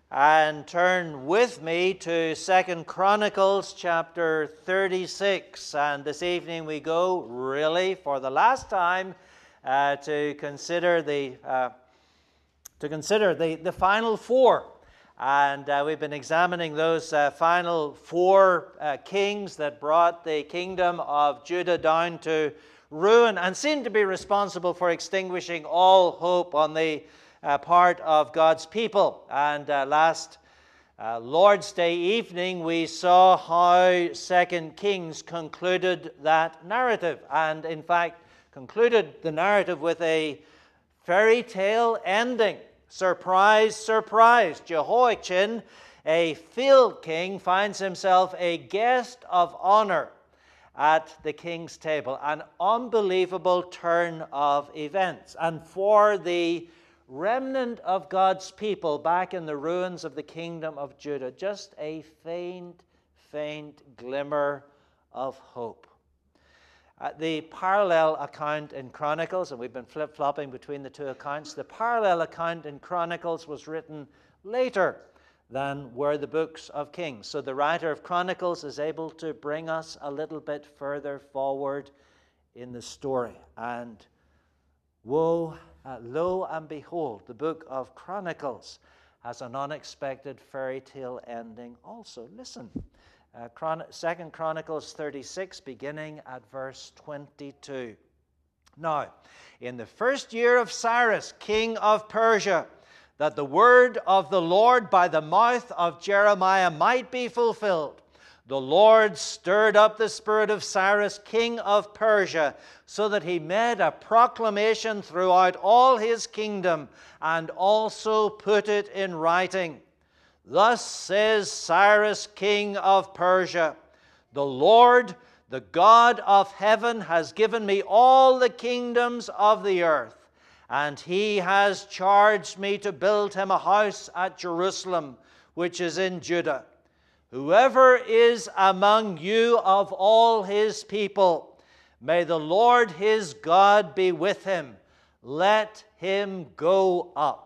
and turn with me to 2 Chronicles chapter 36. And this evening we go, really, for the last time, to consider the final four. And we've been examining those final four kings that brought the kingdom of Judah down to ruin and seemed to be responsible for extinguishing all hope on the part of God's people. And last Lord's Day evening we saw how 2 Kings concluded that narrative, and in fact concluded the narrative with a fairy tale ending. Surprise, surprise. Jehoiachin, a field king, finds himself a guest of honor at the king's table. An unbelievable turn of events. And for the remnant of God's people back in the ruins of the kingdom of Judah, just a faint glimmer of hope. The parallel account in Chronicles, and we've been flip-flopping between the two accounts, the parallel account in Chronicles was written later than were the books of Kings. So the writer of Chronicles is able to bring us a little bit further forward in the story. And lo and behold, the book of Chronicles has an unexpected fairy tale ending also. Listen. 2 Chronicles 36, beginning at verse 22. Now, in the first year of Cyrus, king of Persia, that the word of the Lord by the mouth of Jeremiah might be fulfilled, the Lord stirred up the spirit of Cyrus, king of Persia, so that he made a proclamation throughout all his kingdom, and also put it in writing. Thus says Cyrus, king of Persia, the Lord, the God of heaven, has given me all the kingdoms of the earth, and he has charged me to build him a house at Jerusalem, which is in Judah. Whoever is among you of all his people, may the Lord his God be with him. Let him go up.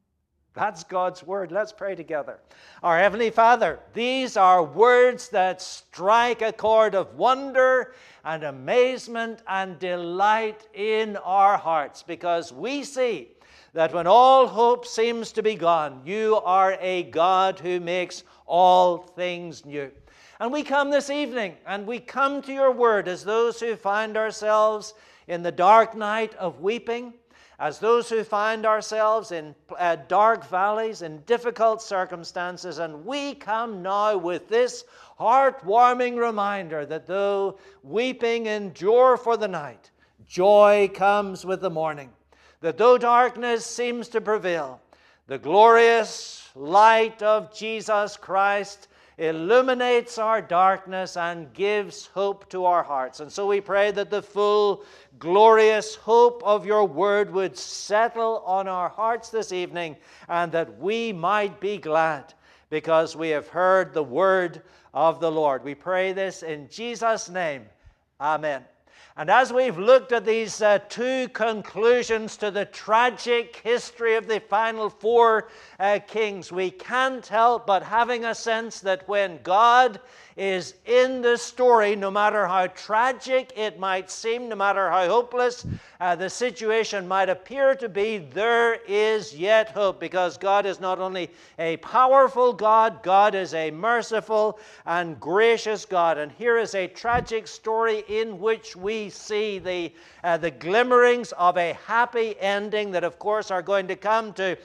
That's God's word. Let's pray together. Our Heavenly Father, these are words that strike a chord of wonder and amazement and delight in our hearts, because we see that when all hope seems to be gone, you are a God who makes all things new. And we come this evening, and we come to your word as those who find ourselves in the dark night of weeping, as those who find ourselves in dark valleys, in difficult circumstances. And we come now with this heartwarming reminder that though weeping endure for the night, joy comes with the morning. That though darkness seems to prevail, the glorious light of Jesus Christ illuminates our darkness and gives hope to our hearts. And so we pray that the full, glorious hope of your word would settle on our hearts this evening, and that we might be glad because we have heard the word of the Lord. We pray this in Jesus' name. Amen. And as we've looked at these two conclusions to the tragic history of the final four kings, we can't help but having a sense that when God is in the story, no matter how tragic it might seem, no matter how hopeless the situation might appear to be, there is yet hope, because God is not only a powerful God, God is a merciful and gracious God. And here is a tragic story in which we see the glimmerings of a happy ending that, of course, are going to come to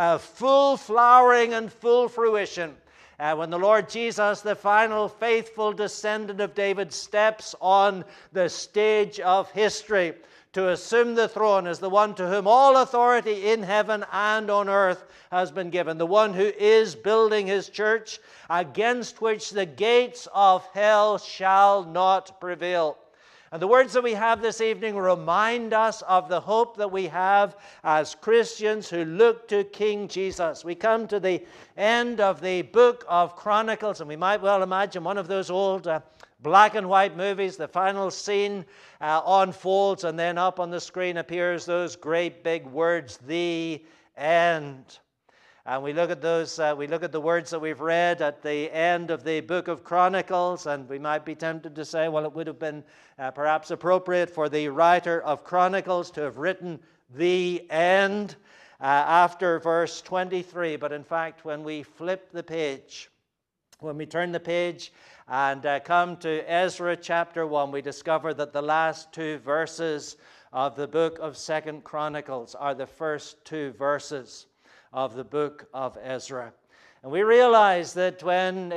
full flowering and full fruition. When the Lord Jesus, the final faithful descendant of David, steps on the stage of history to assume the throne as the one to whom all authority in heaven and on earth has been given, the one who is building his church, against which the gates of hell shall not prevail. And the words that we have this evening remind us of the hope that we have as Christians who look to King Jesus. We come to the end of the book of Chronicles, and we might well imagine one of those old black and white movies. The final scene unfolds, and then up on the screen appears those great big words, the end. And we look at those, we look at the words that we've read at the end of the book of Chronicles, and we might be tempted to say, well, it would have been perhaps appropriate for the writer of Chronicles to have written the end after verse 23. But in fact, when we flip the page, when we turn the page and come to Ezra chapter 1, we discover that the last two verses of the book of 2 Chronicles are the first two verses of the book of Ezra. And we realize that when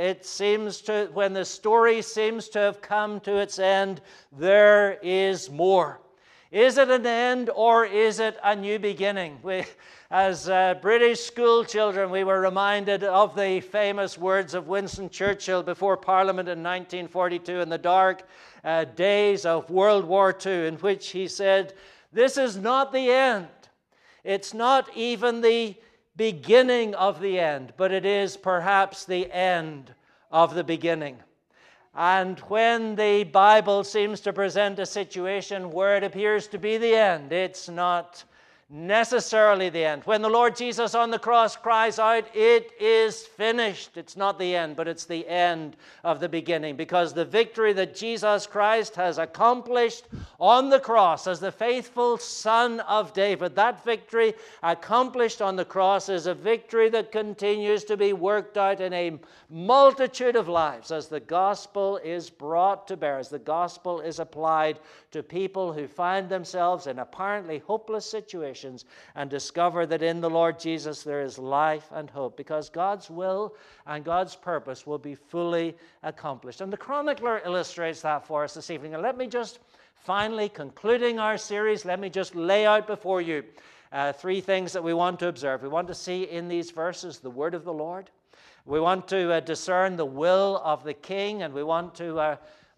the story seems to have come to its end, there is more. Is it an end or is it a new beginning? As British school children, we were reminded of the famous words of Winston Churchill before Parliament in 1942 in the dark days of World War II, in which he said, "This is not the end. It's not even the beginning of the end, but it is perhaps the end of the beginning." And when the Bible seems to present a situation where it appears to be the end, it's not necessarily the end. When the Lord Jesus on the cross cries out, "It is finished," it's not the end, but it's the end of the beginning, because the victory that Jesus Christ has accomplished on the cross as the faithful Son of David, that victory accomplished on the cross is a victory that continues to be worked out in a multitude of lives as the gospel is brought to bear, as the gospel is applied to people who find themselves in apparently hopeless situations and discover that in the Lord Jesus there is life and hope, because God's will and God's purpose will be fully accomplished. And the chronicler illustrates that for us this evening. And let me just, finally concluding our series, let me just lay out before you three things that we want to observe. We want to see in these verses the word of the Lord. We want to discern the will of the king, and we want to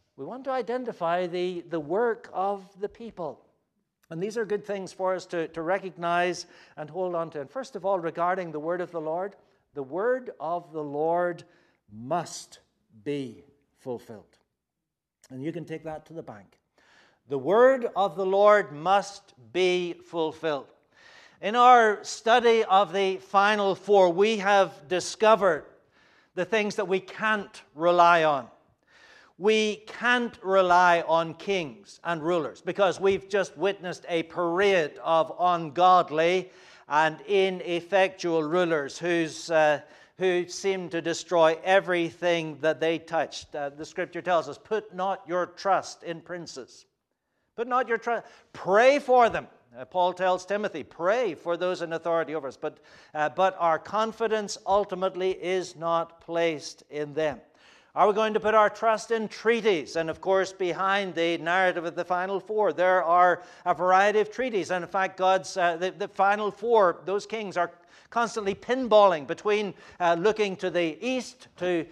identify the work of the people. And these are good things for us to recognize and hold on to. And first of all, regarding the word of the Lord must be fulfilled. And you can take that to the bank. The word of the Lord must be fulfilled. In our study of the final four, we have discovered the things that we can't rely on. We can't rely on kings and rulers because we've just witnessed a parade of ungodly and ineffectual rulers who seem to destroy everything that they touched. The scripture tells us, put not your trust in princes. Put not your trust. Pray for them. Paul tells Timothy, pray for those in authority over us. But our confidence ultimately is not placed in them. Are we going to put our trust in treaties? And of course, behind the narrative of the final four, there are a variety of treaties. And in fact, God's the final four, those kings are constantly pinballing between looking to the east, to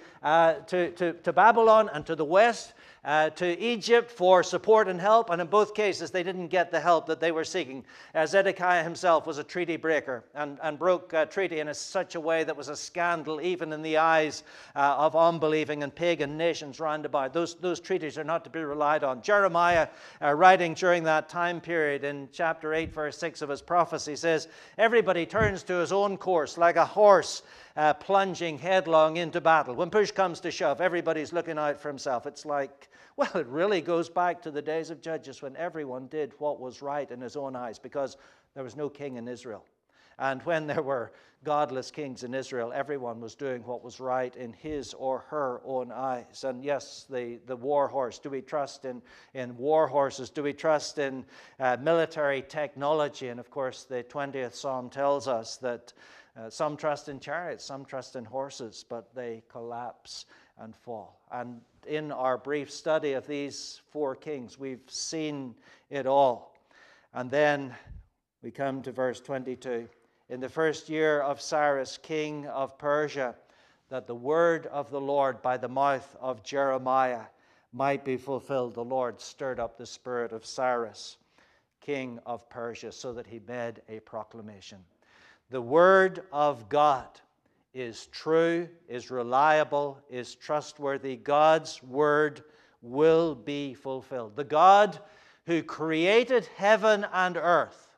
Babylon, and to the west, to Egypt for support and help, and in both cases they didn't get the help that they were seeking. Zedekiah himself was a treaty breaker and broke a treaty in such a way that was a scandal even in the eyes of unbelieving and pagan nations round about. Those treaties are not to be relied on. Jeremiah, writing during that time period in chapter 8 verse 6 of his prophecy, says, everybody turns to his own course like a horse plunging headlong into battle. When push comes to shove, everybody's looking out for himself. It's like, well, it really goes back to the days of Judges when everyone did what was right in his own eyes because there was no king in Israel. And when there were godless kings in Israel, everyone was doing what was right in his or her own eyes. And yes, the war horse. Do we trust in war horses? Do we trust in military technology? And of course, the 20th Psalm tells us that some trust in chariots, some trust in horses, but they collapse and fall. And in our brief study of these four kings, we've seen it all. And then we come to verse 22. In the first year of Cyrus, king of Persia, that the word of the Lord by the mouth of Jeremiah might be fulfilled, the Lord stirred up the spirit of Cyrus, king of Persia, so that he made a proclamation. The word of God is true, is reliable, is trustworthy. God's word will be fulfilled. The God who created heaven and earth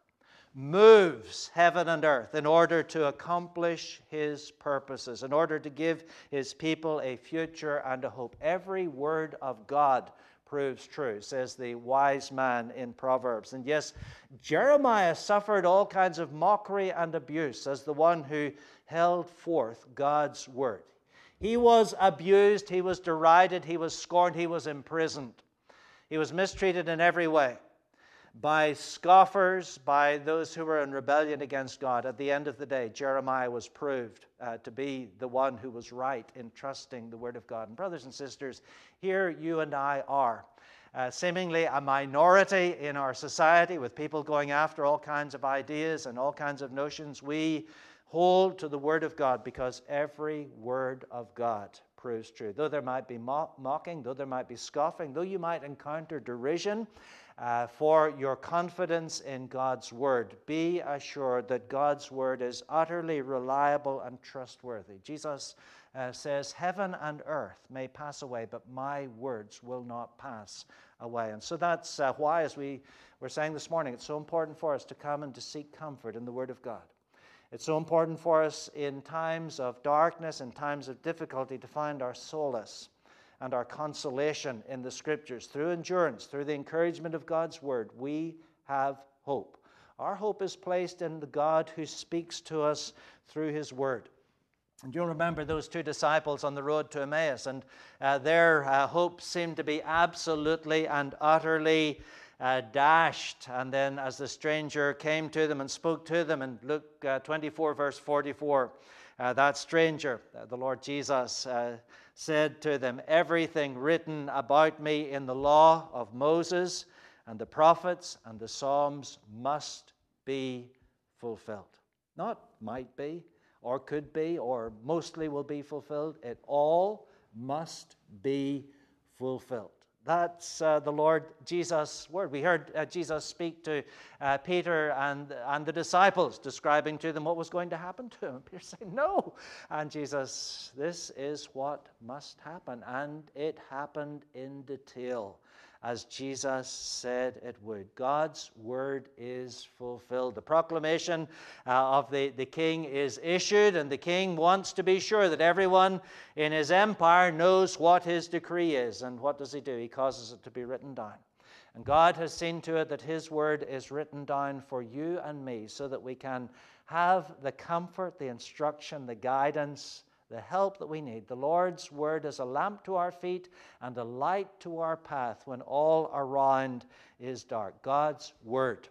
moves heaven and earth in order to accomplish his purposes, in order to give his people a future and a hope. Every word of God proves true, says the wise man in Proverbs. And yes, Jeremiah suffered all kinds of mockery and abuse as the one who held forth God's word. He was abused, he was derided, he was scorned, he was imprisoned. He was mistreated in every way by scoffers, by those who were in rebellion against God. At the end of the day, Jeremiah was proved to be the one who was right in trusting the word of God. And brothers and sisters, here you and I are, seemingly a minority in our society, with people going after all kinds of ideas and all kinds of notions. We hold to the word of God because every word of God proves true. Though there might be mocking, though there might be scoffing, though you might encounter derision for your confidence in God's word, be assured that God's word is utterly reliable and trustworthy. Jesus says, heaven and earth may pass away, but my words will not pass away. And so that's why, as we were saying this morning, it's so important for us to come and to seek comfort in the word of God. It's so important for us in times of darkness, in times of difficulty, to find our solace and our consolation in the Scriptures. Through endurance, through the encouragement of God's word, we have hope. Our hope is placed in the God who speaks to us through his word. And you'll remember those two disciples on the road to Emmaus, and their hope seemed to be absolutely and utterly dashed. And then as the stranger came to them and spoke to them in Luke 24, verse 44, that stranger, the Lord Jesus, said to them, everything written about me in the law of Moses and the prophets and the Psalms must be fulfilled. Not might be, or could be, or mostly will be fulfilled. It all must be fulfilled. That's the Lord Jesus' word. We heard Jesus speak to Peter and the disciples, describing to them what was going to happen to him. Peter said, no. And Jesus, this is what must happen. And it happened in detail, as Jesus said it would. God's word is fulfilled. The proclamation of the king is issued, and the king wants to be sure that everyone in his empire knows what his decree is. And what does he do? He causes it to be written down. And God has seen to it that his word is written down for you and me, so that we can have the comfort, the instruction, the guidance, the help that we need. The Lord's word is a lamp to our feet and a light to our path when all around is dark. God's word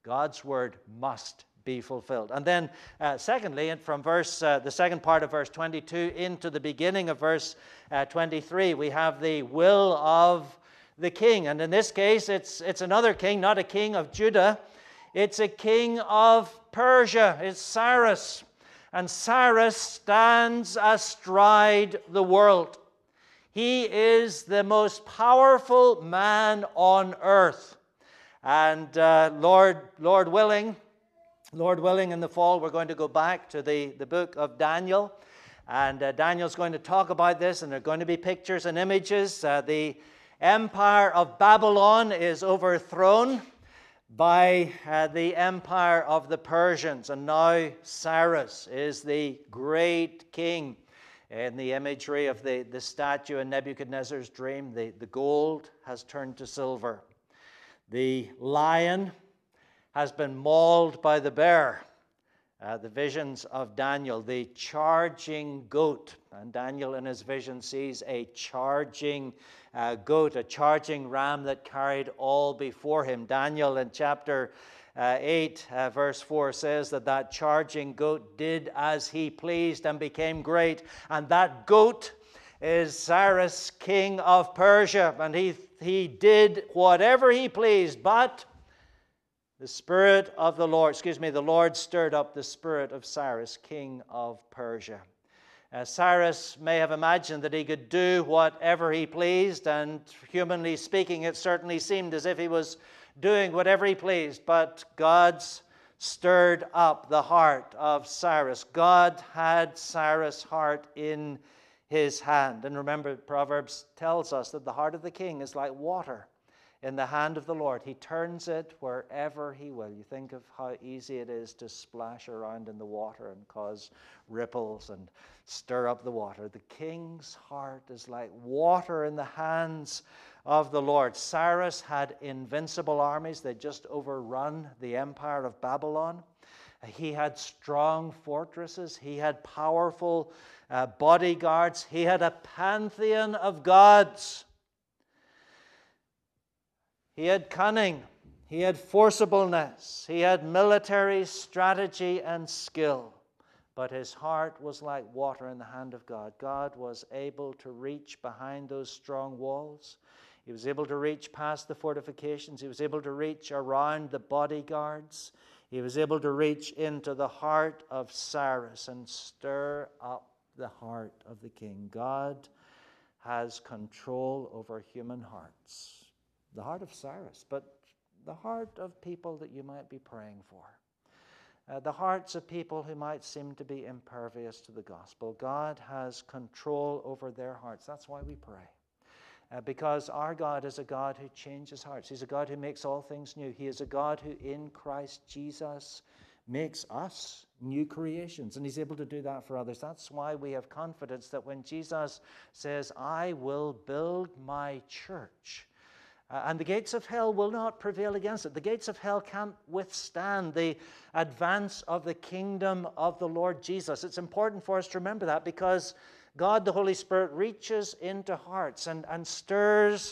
must be fulfilled. And then secondly, and from the second part of verse 22 into the beginning of verse 23, we have the will of the king. And in this case, it's another king, not a king of Judah. It's a king of Persia. It's Cyrus. And Cyrus stands astride the world. He is the most powerful man on earth. And Lord willing, in the fall, we're going to go back to the book of Daniel. And Daniel's going to talk about this, and there are going to be pictures and images. The empire of Babylon is overthrown by the empire of the Persians, and now Cyrus is the great king. In the imagery of the statue in Nebuchadnezzar's dream, the gold has turned to silver. The lion has been mauled by the bear. The visions of Daniel, the charging goat. And Daniel in his vision sees a charging goat, a charging ram that carried all before him. Daniel in chapter 8, verse 4 says that charging goat did as he pleased and became great. And that goat is Cyrus, king of Persia. And he did whatever he pleased, but the Lord stirred up the spirit of Cyrus, king of Persia. Cyrus may have imagined that he could do whatever he pleased, and humanly speaking, it certainly seemed as if he was doing whatever he pleased, but God's stirred up the heart of Cyrus. God had Cyrus' heart in his hand. And remember, Proverbs tells us that the heart of the king is like water. in the hand of the Lord. He turns it wherever he will. You think of how easy it is to splash around in the water and cause ripples and stir up the water. The king's heart is like water in the hands of the Lord. Cyrus had invincible armies. They'd just overrun the empire of Babylon. He had strong fortresses. He had powerful bodyguards. He had a pantheon of gods. He had cunning. He had forcibleness. He had military strategy and skill. But his heart was like water in the hand of God. God was able to reach behind those strong walls. He was able to reach past the fortifications. He was able to reach around the bodyguards. He was able to reach into the heart of Cyrus and stir up the heart of the king. God has control over human hearts. The heart of Cyrus, but the heart of people that you might be praying for. The hearts of people who might seem to be impervious to the gospel. God has control over their hearts. That's why we pray. Because our God is a God who changes hearts. He's a God who makes all things new. He is a God who in Christ Jesus makes us new creations. And he's able to do that for others. That's why we have confidence that when Jesus says, I will build my church, and the gates of hell will not prevail against it. The gates of hell can't withstand the advance of the kingdom of the Lord Jesus. It's important for us to remember that because God, the Holy Spirit, reaches into hearts and stirs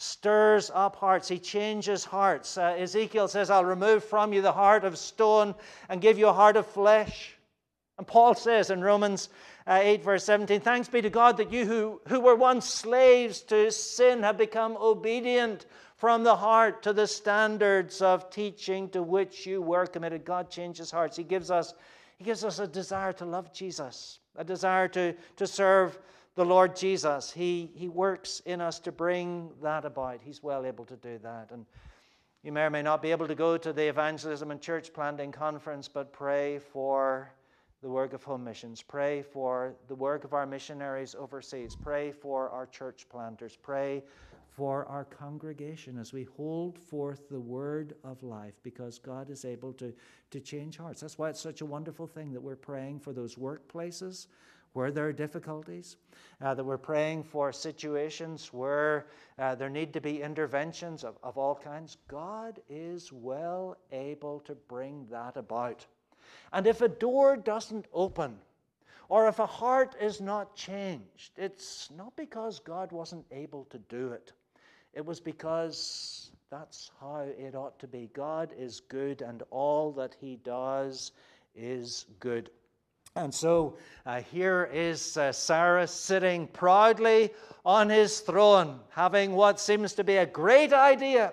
up hearts. He changes hearts. Ezekiel says, I'll remove from you the heart of stone and give you a heart of flesh. And Paul says in Romans 8 verse 17, thanks be to God that you who were once slaves to sin have become obedient from the heart to the standards of teaching to which you were committed. God changes hearts. He gives us a desire to love Jesus, a desire to serve the Lord Jesus. He works in us to bring that about. He's well able to do that. And you may or may not be able to go to the Evangelism and Church Planting Conference, but pray for the work of home missions. Pray for the work of our missionaries overseas. Pray for our church planters. Pray for our congregation as we hold forth the word of life, because God is able to change hearts. That's why it's such a wonderful thing that we're praying for those workplaces where there are difficulties, that we're praying for situations where there need to be interventions of all kinds. God is well able to bring that about. And if a door doesn't open, or if a heart is not changed, it's not because God wasn't able to do it. It was because that's how it ought to be. God is good, and all that he does is good. And so here is Cyrus sitting proudly on his throne, having what seems to be a great idea.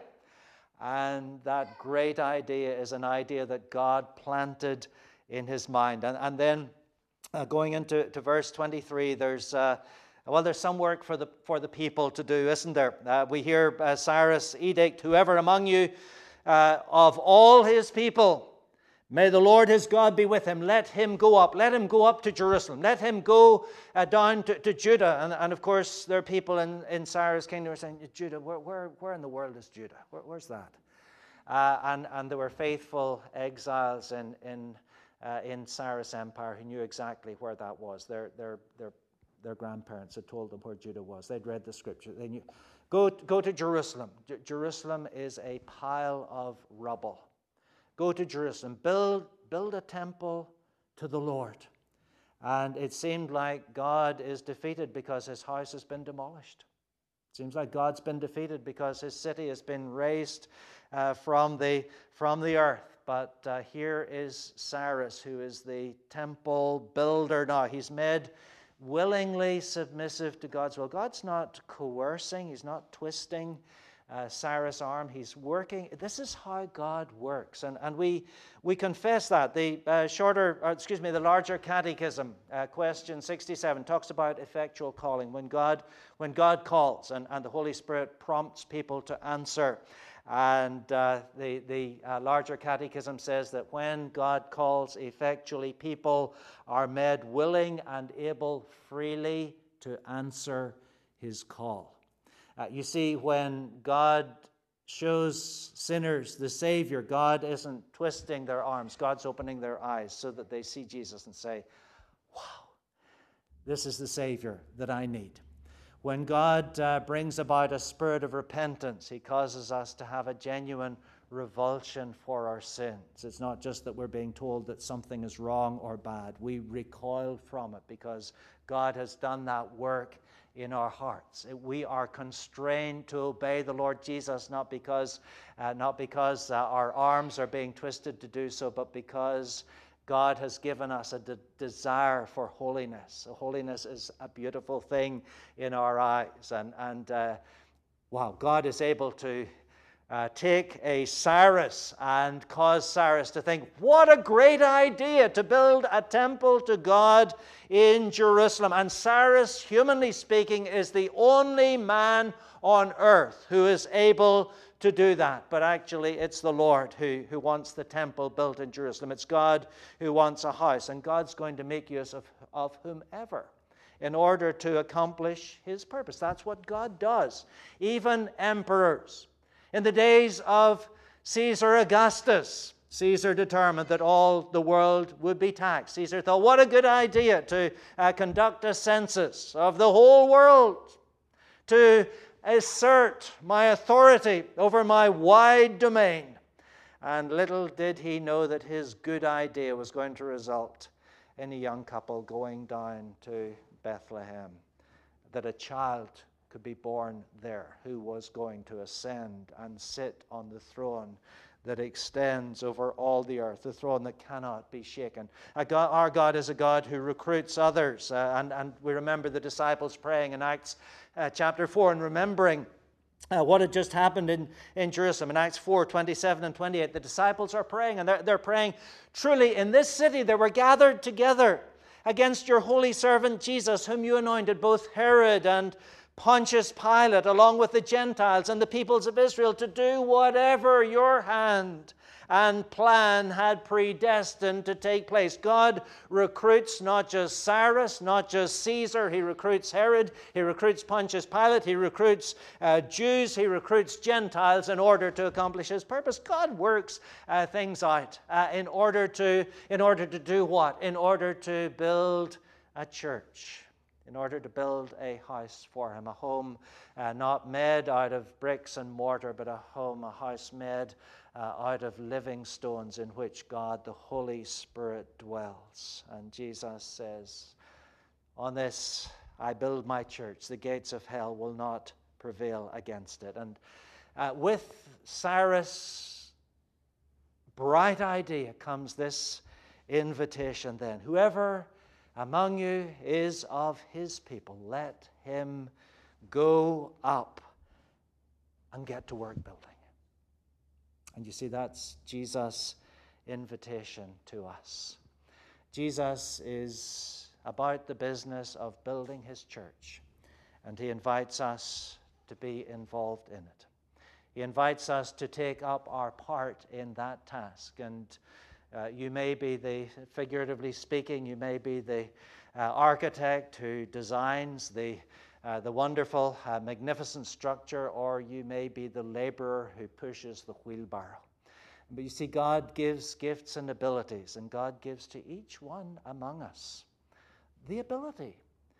And that great idea is an idea that God planted in his mind. And then going into verse 23, there's some work for the people to do, isn't there? We hear Cyrus edict, whoever among you of all his people, may the Lord his God be with him. Let him go up. Let him go up to Jerusalem. Let him go down to Judah. And of course, there are people in Cyrus' kingdom who are saying, Judah, where in the world is Judah? Where's that? And there were faithful exiles in Cyrus' empire who knew exactly where that was. Their grandparents had told them where Judah was. They'd read the scripture. They knew. Go to Jerusalem. Jerusalem is a pile of rubble. Go to Jerusalem. Build a temple to the Lord. And it seemed like God is defeated because his house has been demolished. It seems like God's been defeated because his city has been razed from the earth. But here is Cyrus, who is the temple builder now. He's made willingly submissive to God's will. God's not coercing. He's not twisting Cyrus' arm. He's working. This is how God works. And we confess that. The larger catechism, question 67, talks about effectual calling. When God calls and the Holy Spirit prompts people to answer. And the larger catechism says that when God calls effectually, people are made willing and able freely to answer his call. You see, when God shows sinners the Savior, God isn't twisting their arms. God's opening their eyes so that they see Jesus and say, wow, this is the Savior that I need. When God brings about a spirit of repentance, he causes us to have a genuine revulsion for our sins. It's not just that we're being told that something is wrong or bad. We recoil from it because God has done that work in our hearts. We are constrained to obey the Lord Jesus, not because our arms are being twisted to do so, but because God has given us a desire for holiness. Holiness is a beautiful thing in our eyes. And wow, God is able to take a Cyrus and cause Cyrus to think, what a great idea to build a temple to God in Jerusalem. And Cyrus, humanly speaking, is the only man on earth who is able to do that. But actually, it's the Lord who wants the temple built in Jerusalem. It's God who wants a house. And God's going to make use of whomever in order to accomplish his purpose. That's what God does. Even emperors. In the days of Caesar Augustus, Caesar determined that all the world would be taxed. Caesar thought, what a good idea to conduct a census of the whole world, to assert my authority over my wide domain. And little did he know that his good idea was going to result in a young couple going down to Bethlehem, that a child could be born there who was going to ascend and sit on the throne that extends over all the earth, the throne that cannot be shaken. Our God is a God who recruits others. And we remember the disciples praying in Acts chapter 4 and remembering what had just happened in Jerusalem. In Acts 4, 27 and 28, the disciples are praying, and they're praying, truly in this city they were gathered together against your holy servant Jesus, whom you anointed, both Herod and Pontius Pilate, along with the Gentiles and the peoples of Israel, to do whatever your hand and plan had predestined to take place. God recruits not just Cyrus, not just Caesar. He recruits Herod. He recruits Pontius Pilate. He recruits Jews. He recruits Gentiles in order to accomplish his purpose. God works things out in order to do what? In order to build a church. In order to build a house for him, a home not made out of bricks and mortar, but a house made out of living stones in which God, the Holy Spirit, dwells. And Jesus says, on this I build my church. The gates of hell will not prevail against it. And with Cyrus' bright idea comes this invitation then. Whoever among you is of his people, let him go up and get to work building. And you see, that's Jesus' invitation to us. Jesus is about the business of building his church, and he invites us to be involved in it. He invites us to take up our part in that task. And you may be figuratively speaking, you may be the architect who designs the wonderful, magnificent structure, or you may be the laborer who pushes the wheelbarrow. But you see, God gives gifts and abilities, and God gives to each one among us the ability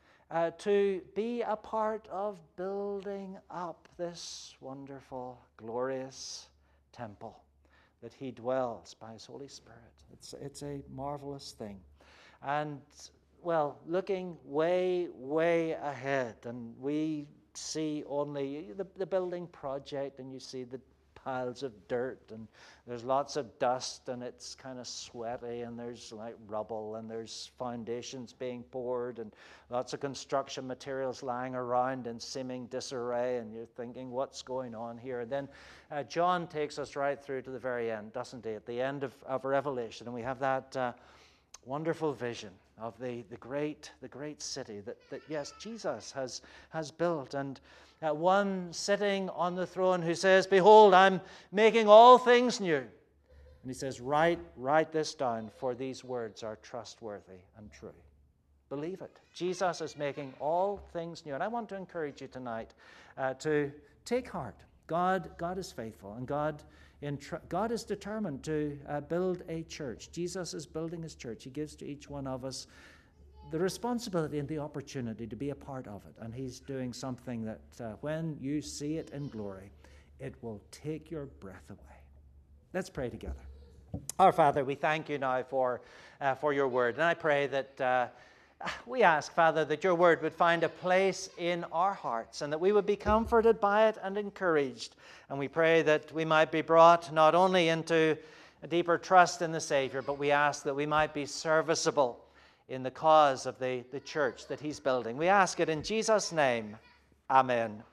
to be a part of building up this wonderful, glorious temple that he dwells by his Holy Spirit. It's a marvelous thing. And, well, looking way, way ahead, and we see only the building project, and you see the piles of dirt, and there's lots of dust, and it's kind of sweaty, and there's like rubble, and there's foundations being poured, and lots of construction materials lying around in seeming disarray, and you're thinking, what's going on here? And then John takes us right through to the very end, doesn't he? At the end of Revelation, and we have that wonderful vision of the great city that yes, Jesus has built, and one sitting on the throne who says, behold, I'm making all things new. And he says, write this down, for these words are trustworthy and true. Believe it. Jesus is making all things new. And I want to encourage you tonight to take heart. God is faithful, and God is determined to build a church. Jesus is building his church. He gives to each one of us the responsibility and the opportunity to be a part of it. And he's doing something that when you see it in glory, it will take your breath away. Let's pray together. Our Father, we thank you now for your word. And I pray that we ask, Father, that your word would find a place in our hearts and that we would be comforted by it and encouraged. And we pray that we might be brought not only into a deeper trust in the Savior, but we ask that we might be serviceable in the cause of the church that he's building. We ask it in Jesus' name. Amen.